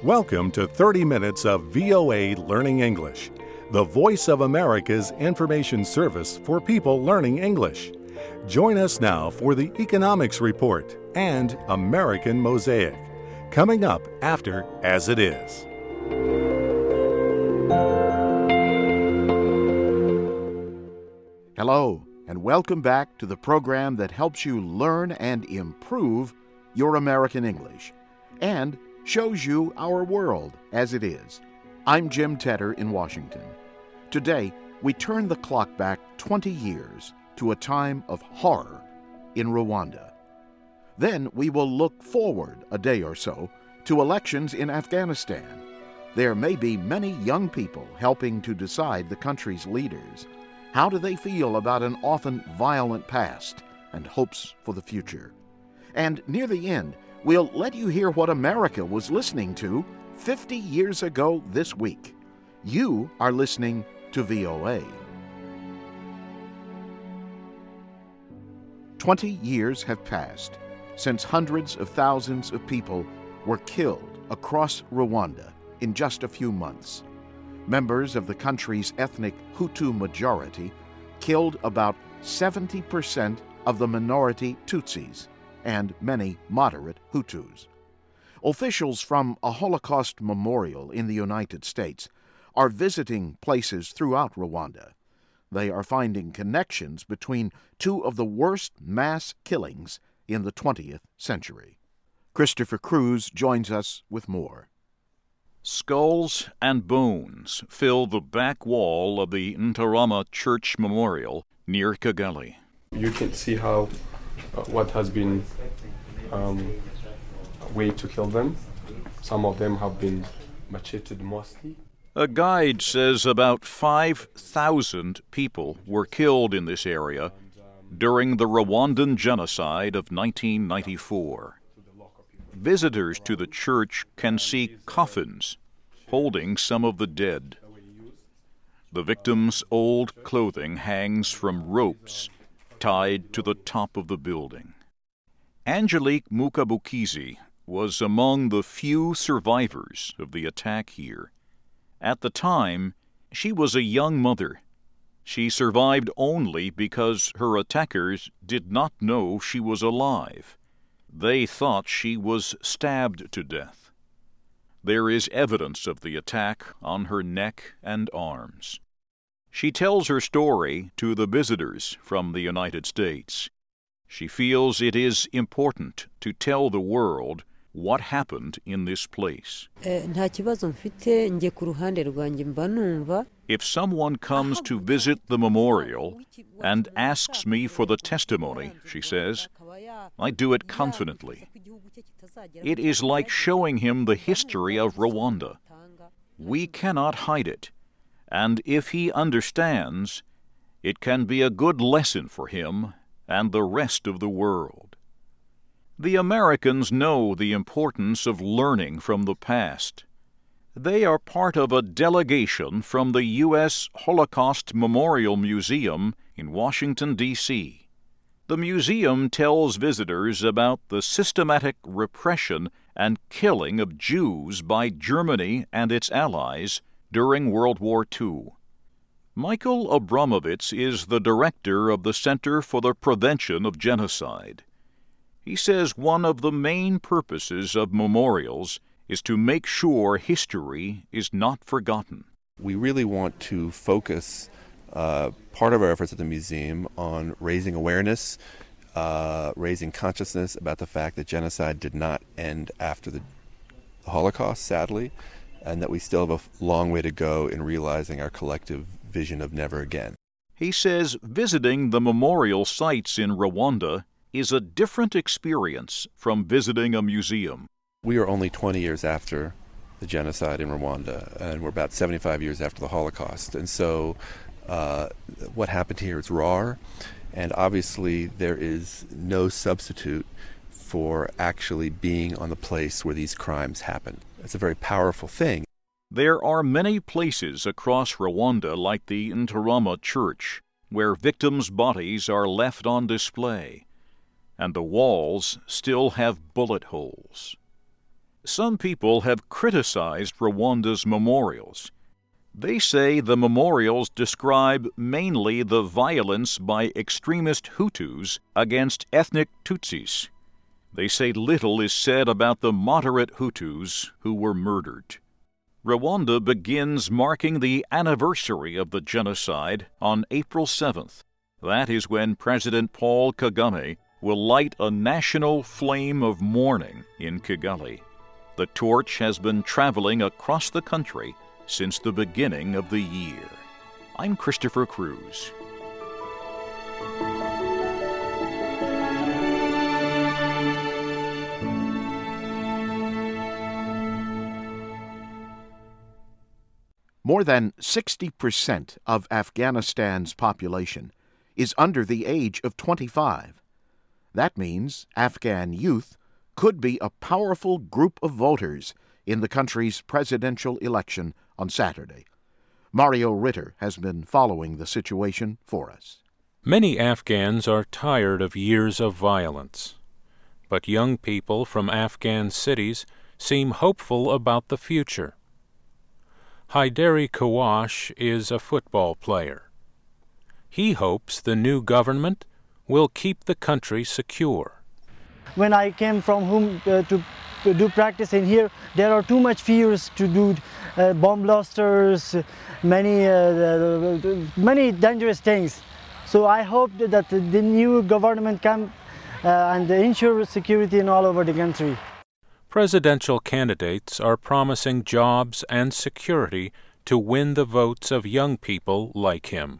Welcome to 30 minutes of VOA Learning English, the voice of America's information service for people learning English. Join us now for the Economics Report and American Mosaic, coming up after As It Is. Hello, and welcome back to the program that helps you learn and improve your American English and shows you our world as it is. I'm Jim Tedder in Washington. Today, we turn the clock back 20 years to a time of horror in Rwanda. Then we will look forward a day or so to elections in Afghanistan. There may be many young people helping to decide the country's leaders. How do they feel about an often violent past and hopes for the future? And near the end, we'll let you hear what America was listening to 50 years ago this week. You are listening to VOA. 20 years have passed since hundreds of thousands of people were killed across Rwanda in just a few months. Members of the country's ethnic Hutu majority killed about 70% of the minority Tutsis and many moderate Hutus. Officials from a Holocaust memorial in the United States are visiting places throughout Rwanda. They are finding connections between two of the worst mass killings in the 20th century. Christopher Cruz joins us with more. Skulls and bones fill the back wall of the Ntarama Church Memorial near Kigali. You can see how what has been way to kill them. Some of them have been macheted mostly. A guide says about 5,000 people were killed in this area during the Rwandan genocide of 1994. Visitors to the church can see coffins holding some of the dead. The victims' old clothing hangs from ropes tied to the top of the building. Angelique Mukabukizi was among the few survivors of the attack here. At the time, she was a young mother. She survived only because her attackers did not know she was alive. They thought she was stabbed to death. There is evidence of the attack on her neck and arms. She tells her story to the visitors from the United States. She feels it is important to tell the world what happened in this place. If someone comes to visit the memorial and asks me for the testimony, she says, I do it confidently. It is like showing him the history of Rwanda. We cannot hide it, and if he understands, it can be a good lesson for him and the rest of the world. The Americans know the importance of learning from the past. They are part of a delegation from the U.S. Holocaust Memorial Museum in Washington, D.C. The museum tells visitors about the systematic repression and killing of Jews by Germany and its allies during World War II. Michael Abramovitz is the director of the Center for the Prevention of Genocide. He says one of the main purposes of memorials is to make sure history is not forgotten. We really want to focus part of our efforts at the museum on raising awareness, raising consciousness about the fact that genocide did not end after the Holocaust, sadly, and that we still have a long way to go in realizing our collective vision of never again. He says visiting the memorial sites in Rwanda is a different experience from visiting a museum. We are only 20 years after the genocide in Rwanda, and we're about 75 years after the Holocaust. And so what happened here is raw, and obviously there is no substitute for actually being on the place where these crimes happened. It's a very powerful thing. There are many places across Rwanda, like the Ntarama Church, where victims' bodies are left on display, and the walls still have bullet holes. Some people have criticized Rwanda's memorials. They say the memorials describe mainly the violence by extremist Hutus against ethnic Tutsis. They say little is said about the moderate Hutus who were murdered. Rwanda begins marking the anniversary of the genocide on April 7th. That is when President Paul Kagame will light a national flame of mourning in Kigali. The torch has been traveling across the country since the beginning of the year. I'm Christopher Cruz. More than 60% of Afghanistan's population is under the age of 25. That means Afghan youth could be a powerful group of voters in the country's presidential election on Saturday. Mario Ritter has been following the situation for us. Many Afghans are tired of years of violence, but young people from Afghan cities seem hopeful about the future. Haidari Kawash is a football player. He hopes the new government will keep the country secure. When I came from home to do practice in here, there are too much fears to do bomb blasters, many dangerous things. So I hope that the new government can and ensure security in all over the country. Presidential candidates are promising jobs and security to win the votes of young people like him.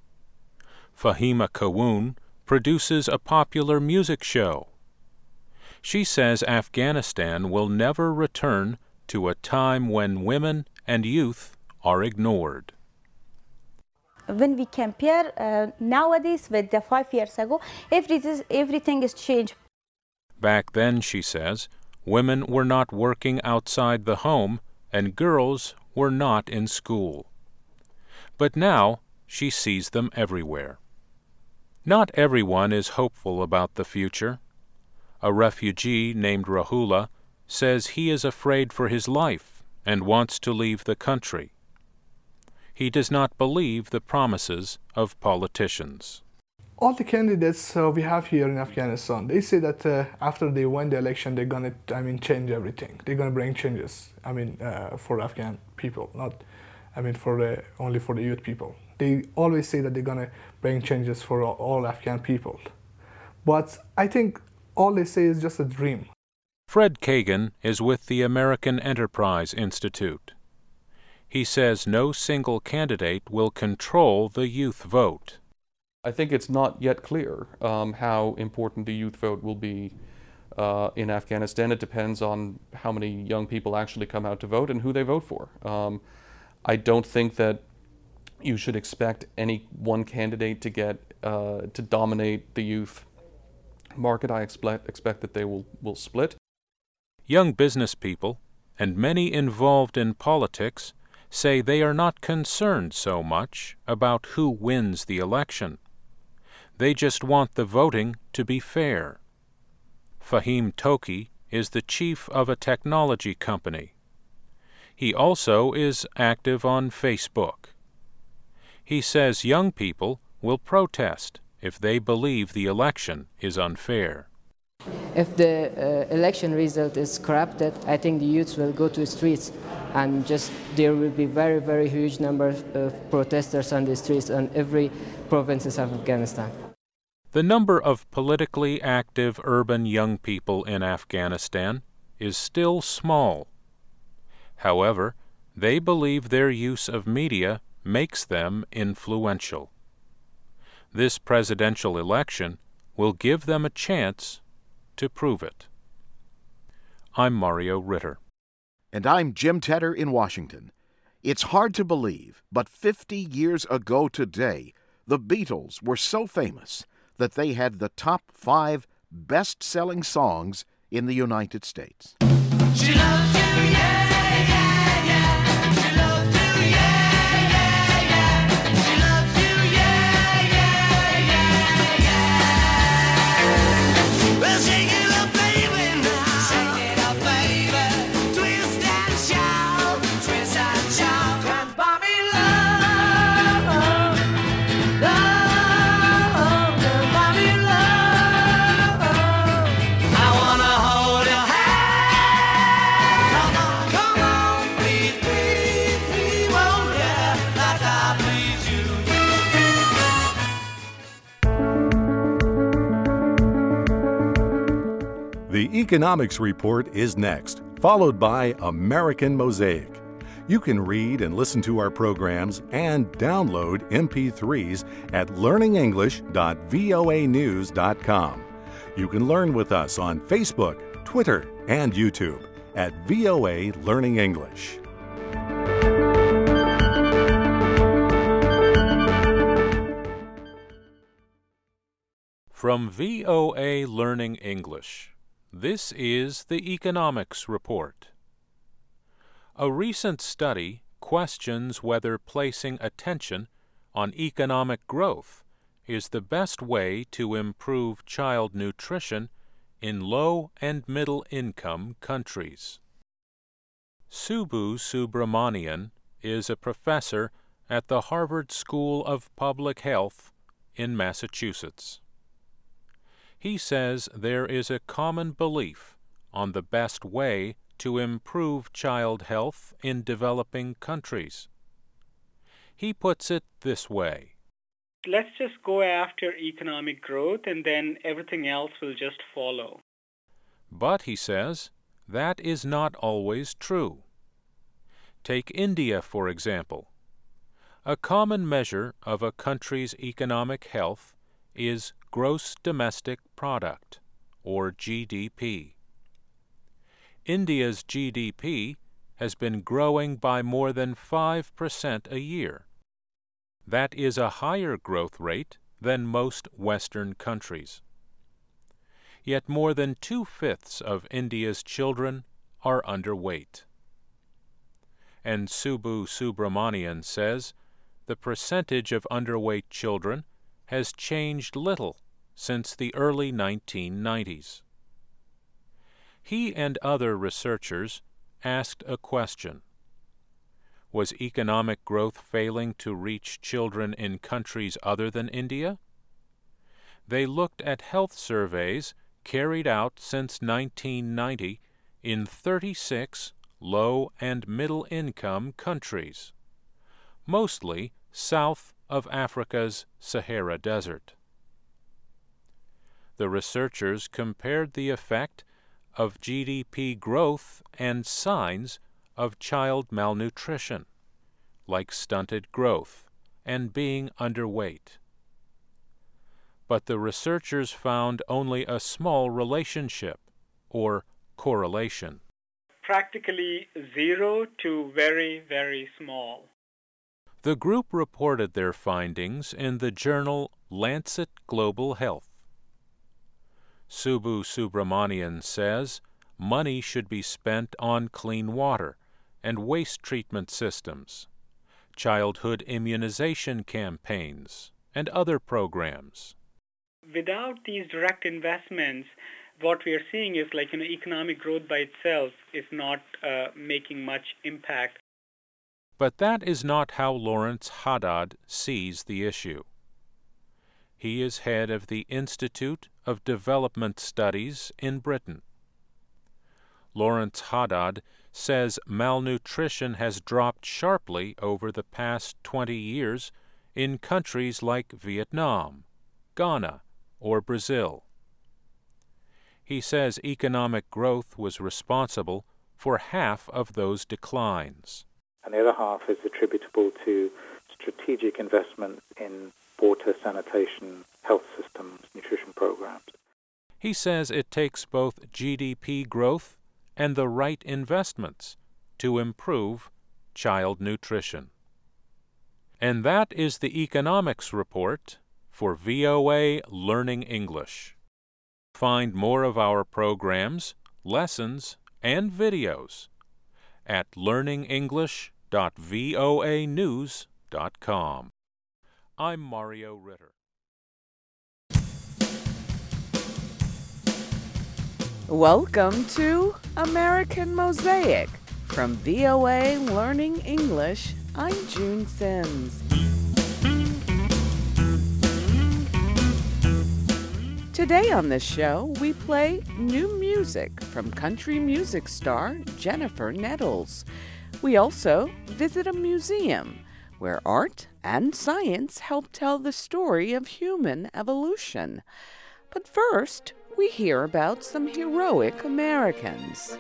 Fahima Kawun produces a popular music show. She says Afghanistan will never return to a time when women and youth are ignored. When we compare nowadays with the 5 years ago, everything has changed. Back then, she says, women were not working outside the home and girls were not in school. But now she sees them everywhere. Not everyone is hopeful about the future. A refugee named Rahula says he is afraid for his life and wants to leave the country. He does not believe the promises of politicians. All the candidates we have here in Afghanistan, they say that after they win the election, they're going to, change everything. They're going to bring changes, for Afghan people, not, only for the youth people. They always say that they're going to bring changes for all Afghan people. But I think all they say is just a dream. Fred Kagan is with the American Enterprise Institute. He says no single candidate will control the youth vote. I think it's not yet clear how important the youth vote will be in Afghanistan. It depends on how many young people actually come out to vote and who they vote for. I don't think that you should expect any one candidate to get to dominate the youth market. I expect that they will split. Young business people and many involved in politics say they are not concerned so much about who wins the election. They just want the voting to be fair. Fahim Toki is the chief of a technology company. He also is active on Facebook. He says young people will protest if they believe the election is unfair. If the election result is corrupted, I think the youths will go to the streets and there will be very, very huge number of protesters on the streets in every provinces of Afghanistan. The number of politically active urban young people in Afghanistan is still small. However, they believe their use of media makes them influential. This presidential election will give them a chance to prove it. I'm Mario Ritter. And I'm Jim Tedder in Washington. It's hard to believe, but 50 years ago today, the Beatles were so famous that they had the top 5 best-selling songs in the United States. She loves you, yeah, yeah, yeah. She loves you, yeah, yeah, yeah. She loves you, yeah, yeah, yeah, yeah. Well, shake it up, baby, now. Shake it up, baby. The Economics Report is next, followed by American Mosaic. You can read and listen to our programs and download MP3s at learningenglish.voanews.com. You can learn with us on Facebook, Twitter, and YouTube at VOA Learning English. From VOA Learning English, this is the Economics Report. A recent study questions whether placing attention on economic growth is the best way to improve child nutrition in low and middle income countries. Subbu Subramanian is a professor at the Harvard School of Public Health in Massachusetts. He says there is a common belief on the best way to improve child health in developing countries. He puts it this way. Let's just go after economic growth and then everything else will just follow. But, he says, that is not always true. Take India, for example. A common measure of a country's economic health is Gross Domestic Product, or GDP. India's GDP has been growing by more than 5% a year. That is a higher growth rate than most Western countries. Yet more than 2/5 of India's children are underweight. And Subbu Subramanian says the percentage of underweight children has changed little since the early 1990s. He and other researchers asked a question. Was economic growth failing to reach children in countries other than India? They looked at health surveys carried out since 1990 in 36 low- and middle-income countries, mostly south of Africa's Sahara Desert. The researchers compared the effect of GDP growth and signs of child malnutrition, like stunted growth and being underweight. But the researchers found only a small relationship, or correlation. Practically zero to very, very small. The group reported their findings in the journal Lancet Global Health. Subbu Subramanian says money should be spent on clean water and waste treatment systems, childhood immunization campaigns, and other programs. Without these direct investments, what we are seeing is economic growth by itself is not making much impact. But that is not how Lawrence Haddad sees the issue. He is head of the Institute of Development Studies in Britain. Lawrence Haddad says malnutrition has dropped sharply over the past 20 years in countries like Vietnam, Ghana, or Brazil. He says economic growth was responsible for half of those declines. And the other half is attributable to strategic investment in water, sanitation, health systems, nutrition programs. He says it takes both GDP growth and the right investments to improve child nutrition. And that is the Economics Report for VOA Learning English. Find more of our programs, lessons, and videos at learningenglish.voanews.com. I'm Mario Ritter. Welcome to American Mosaic. From VOA Learning English, I'm June Sims. Today on this show, we play new music from country music star Jennifer Nettles. We also visit a museum where art and science help tell the story of human evolution. But first, we hear about some heroic Americans.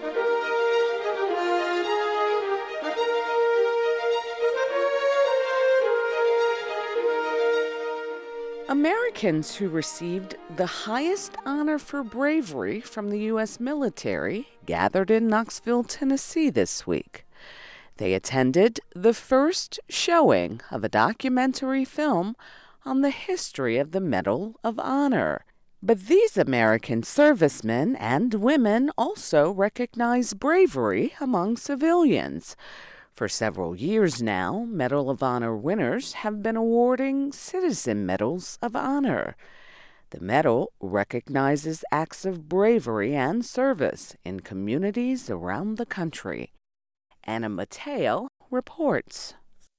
Americans who received the highest honor for bravery from the U.S. military gathered in Knoxville, Tennessee this week. They attended the first showing of a documentary film on the history of the Medal of Honor. But these American servicemen and women also recognize bravery among civilians. For several years now, Medal of Honor winners have been awarding Citizen Medals of Honor. The medal recognizes acts of bravery and service in communities around the country. Anna Mateo reports.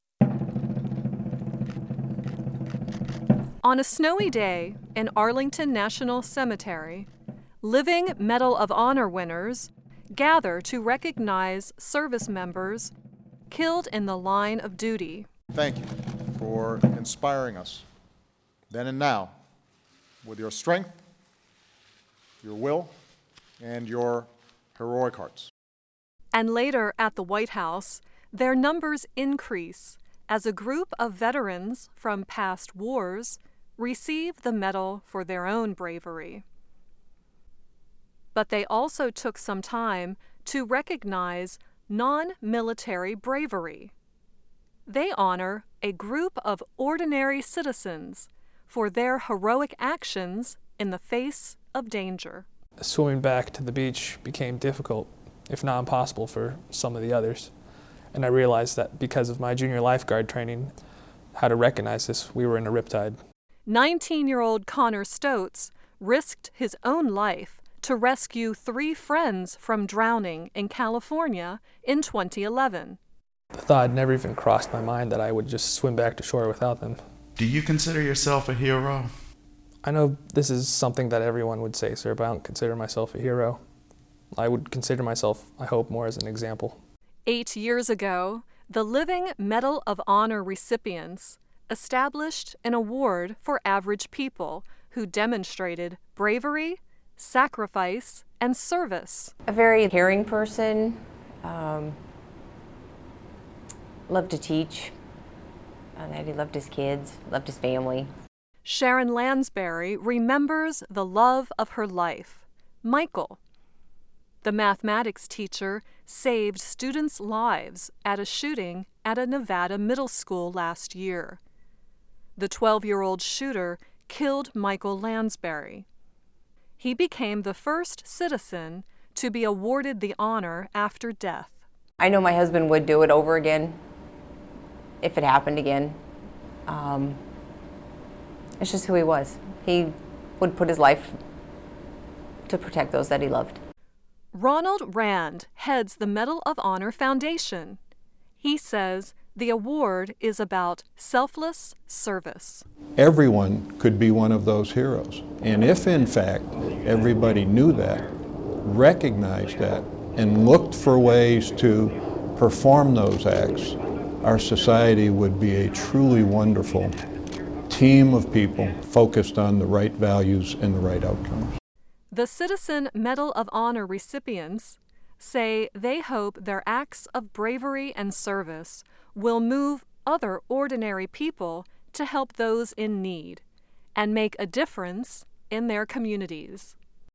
On a snowy day in Arlington National Cemetery, living Medal of Honor winners gather to recognize service members killed in the line of duty. Thank you for inspiring us then and now with your strength, your will, and your heroic hearts. And later at the White House, their numbers increase as a group of veterans from past wars receive the medal for their own bravery. But they also took some time to recognize non-military bravery. They honor a group of ordinary citizens for their heroic actions in the face of danger. Swimming back to the beach became difficult, if not impossible, for some of the others. And I realized that because of my junior lifeguard training, how to recognize this, we were in a riptide. 19-year-old Connor Stoats risked his own life to rescue 3 friends from drowning in California in 2011. The thought had never even crossed my mind that I would just swim back to shore without them. Do you consider yourself a hero? I know this is something that everyone would say, sir, but I don't consider myself a hero. I would consider myself, I hope, more as an example. 8 years ago, the Living Medal of Honor recipients established an award for average people who demonstrated bravery, sacrifice, and service. A very caring person, loved to teach, and he loved his kids, loved his family. Sharon Lansbury remembers the love of her life, Michael. The mathematics teacher saved students' lives at a shooting at a Nevada middle school last year. The 12-year-old shooter killed Michael Lansbury. He became the first citizen to be awarded the honor after death. I know my husband would do it over again if it happened again. It's just who he was. He would put his life to protect those that he loved. Ronald Rand heads the Medal of Honor Foundation. He says the award is about selfless service. Everyone could be one of those heroes. And if, in fact, everybody knew that, recognized that, and looked for ways to perform those acts, our society would be a truly wonderful team of people focused on the right values and the right outcomes. The Citizen Medal of Honor recipients say they hope their acts of bravery and service will move other ordinary people to help those in need and make a difference in their communities.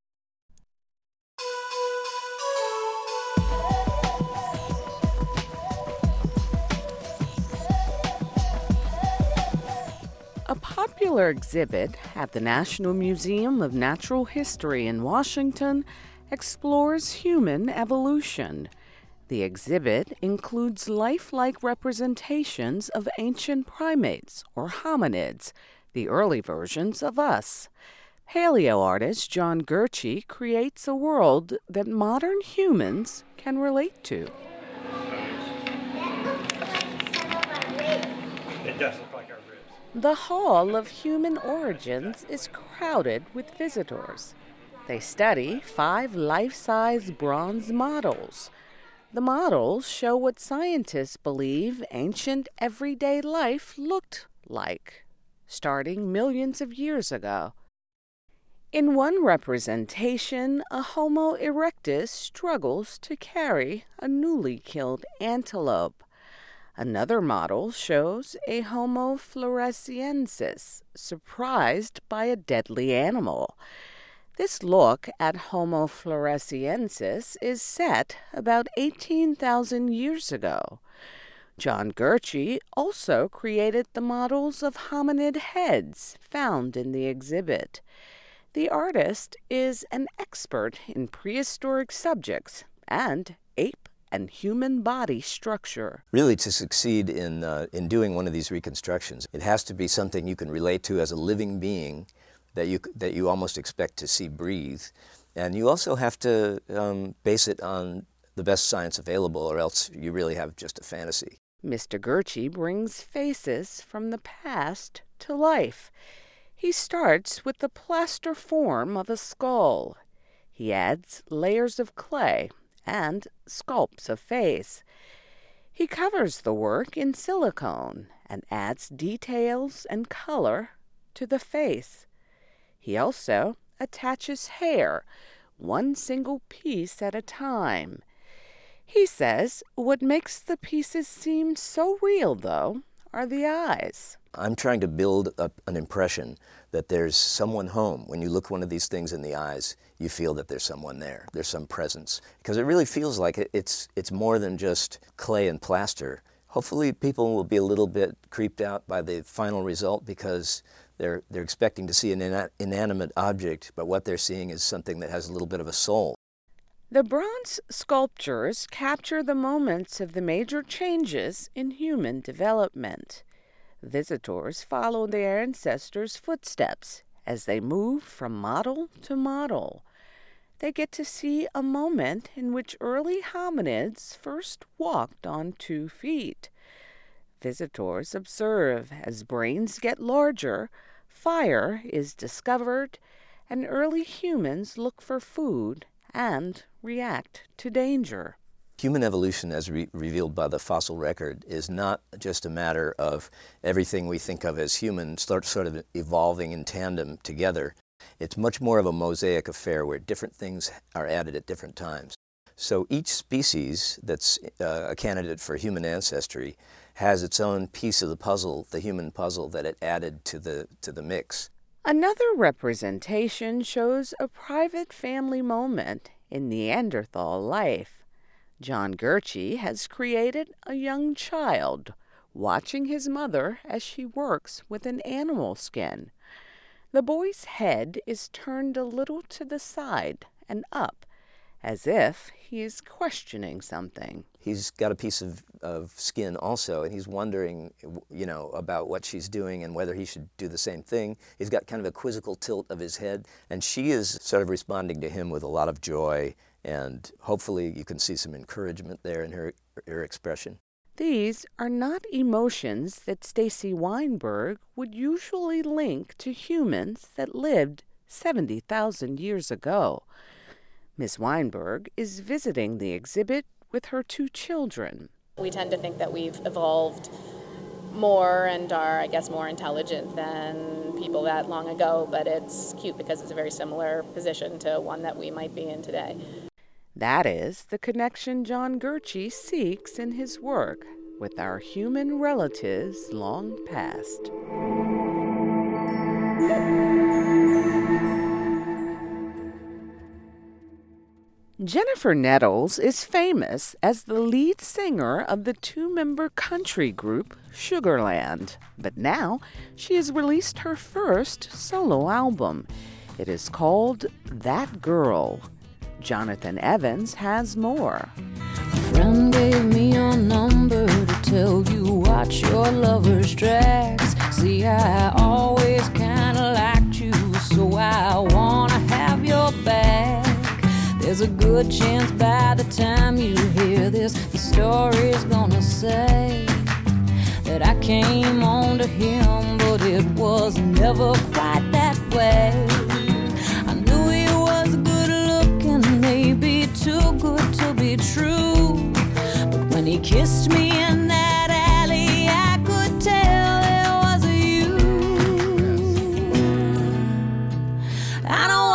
A popular exhibit at the National Museum of Natural History in Washington explores human evolution. The exhibit includes lifelike representations of ancient primates or hominids, the early versions of us. Paleo artist John Gurche creates a world that modern humans can relate to. It does look like our ribs. The Hall of Human Origins is crowded with visitors. They study 5 life-size bronze models. The models show what scientists believe ancient everyday life looked like, starting millions of years ago. In one representation, a Homo erectus struggles to carry a newly killed antelope. Another model shows a Homo floresiensis surprised by a deadly animal. This look at Homo floresiensis is set about 18,000 years ago. John Gurche also created the models of hominid heads found in the exhibit. The artist is an expert in prehistoric subjects and ape and human body structure. Really, to succeed in doing one of these reconstructions, it has to be something you can relate to as a living being that you almost expect to see breathe. And you also have to base it on the best science available, or else you really have just a fantasy. Mr. Gurche brings faces from the past to life. He starts with the plaster form of a skull. He adds layers of clay and sculpts a face. He covers the work in silicone and adds details and color to the face. He also attaches hair, one single piece at a time. He says what makes the pieces seem so real, though, are the eyes. I'm trying to build up an impression that there's someone home. When you look one of these things in the eyes, you feel that there's someone there. There's some presence. Because it really feels like it's more than just clay and plaster. Hopefully people will be a little bit creeped out by the final result because they're expecting to see an inanimate object, but what they're seeing is something that has a little bit of a soul. The bronze sculptures capture the moments of the major changes in human development. Visitors follow their ancestors' footsteps as they move from model to model. They get to see a moment in which early hominids first walked on 2 feet. Visitors observe as brains get larger, fire is discovered, and early humans look for food and react to danger. Human evolution, as revealed by the fossil record, is not just a matter of everything we think of as human sort of evolving in tandem together. It's much more of a mosaic affair where different things are added at different times. So each species that's a candidate for human ancestry has its own piece of the puzzle, the human puzzle, that it added to the mix. Another representation shows a private family moment in Neanderthal life. John Gurche has created a young child watching his mother as she works with an animal skin. The boy's head is turned a little to the side and up, as if he is questioning something. He's got a piece of skin also, and he's wondering, about what she's doing and whether he should do the same thing. He's got kind of a quizzical tilt of his head, and she is sort of responding to him with a lot of joy, and hopefully you can see some encouragement there in her expression. These are not emotions that Stacy Weinberg would usually link to humans that lived 70,000 years ago. Ms. Weinberg is visiting the exhibit with her 2 children. We tend to think that we've evolved more and are, I guess, more intelligent than people that long ago, but it's cute because it's a very similar position to one that we might be in today. That is the connection John Gurche seeks in his work with our human relatives long past. Jennifer Nettles is famous as the lead singer of the 2-member country group Sugarland, but now she has released her first solo album. It is called That Girl. Jonathan Evans has more. A friend gave me your number to tell you watch your lover's tracks. See, I always kinda liked you, so I wanna have your back. There's a good chance by the time you hear this, the story's gonna say that I came on to him, but it was never quite that way. I knew he was good looking, maybe too good to be true, but when he kissed me in that alley, I could tell it was you. I don't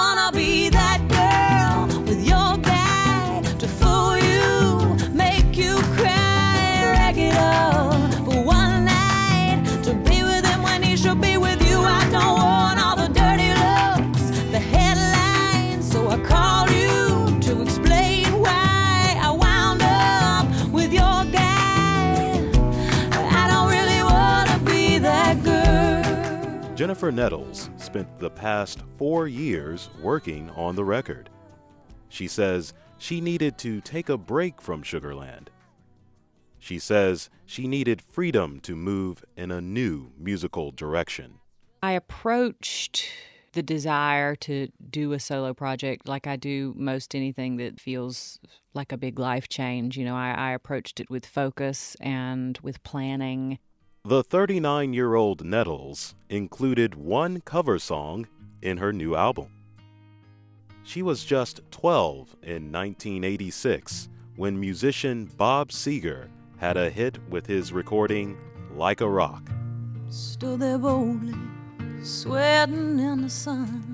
Jennifer Nettles spent the past 4 years working on the record. She says she needed to take a break from Sugarland. She says she needed freedom to move in a new musical direction. I approached the desire to do a solo project like I do most anything that feels like a big life change. You know, I approached it with focus and with planning. The 39-year-old Nettles included one cover song in her new album. She was just 12 in 1986 when musician Bob Seger had a hit with his recording Like a Rock. Stood there boldly, sweating in the sun.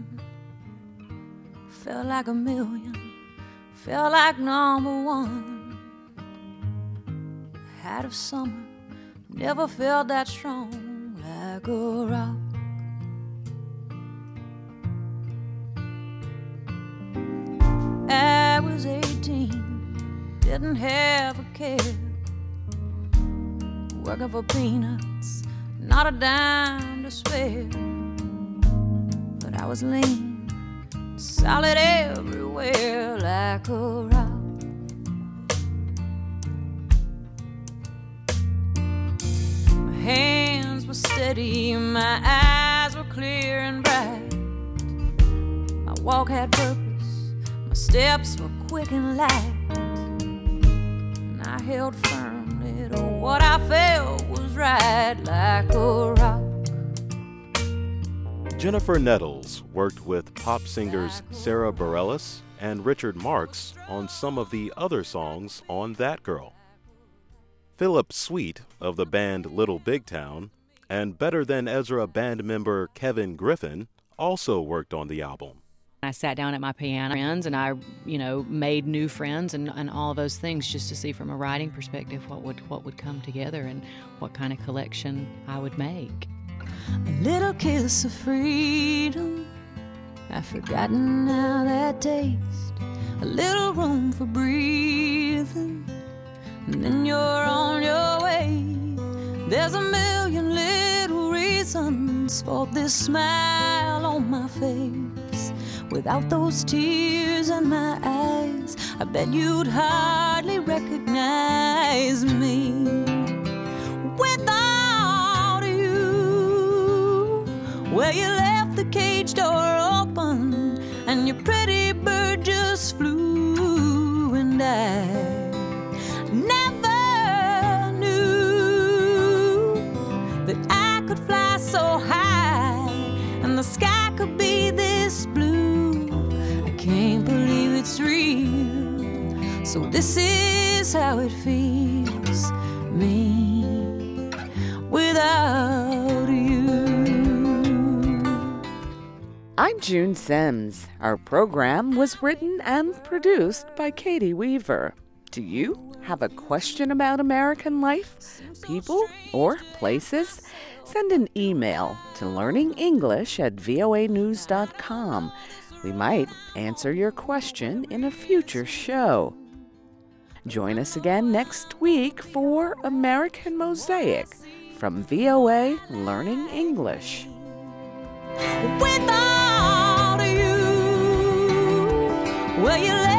Felt like a million, felt like number one. Had a summer, never felt that strong, like a rock. I was 18, didn't have a care. Working for peanuts, not a dime to spare. But I was lean, solid everywhere, like a rock. My hands were steady, my eyes were clear and bright. My walk had purpose, my steps were quick and light. And I held firmly to what I felt was right, like a rock. Jennifer Nettles worked with pop singers Sarah Bareilles and Richard Marx on some of the other songs on That Girl. Philip Sweet of the band Little Big Town and Better Than Ezra band member Kevin Griffin also worked on the album. I sat down at my piano and I, made new friends and all those things just to see from a writing perspective what would come together and what kind of collection I would make. A little kiss of freedom, I've forgotten how that tastes. A little room for breathing, and then you're on your way. There's a million little reasons for this smile on my face. Without those tears in my eyes, I bet you'd hardly recognize me. Without you, well, you left the cage door open, and your pretty bird just flew, and I never knew that I could fly so high, and the sky could be this blue. I can't believe it's real, so this is how it feels, me without you. I'm June Sims. Our program was written and produced by Katie Weaver. Do you have a question about American life, people, or places? Send an email to learningenglish@voanews.com. We might answer your question in a future show. Join us again next week for American Mosaic from VOA Learning English. Without you, well, you left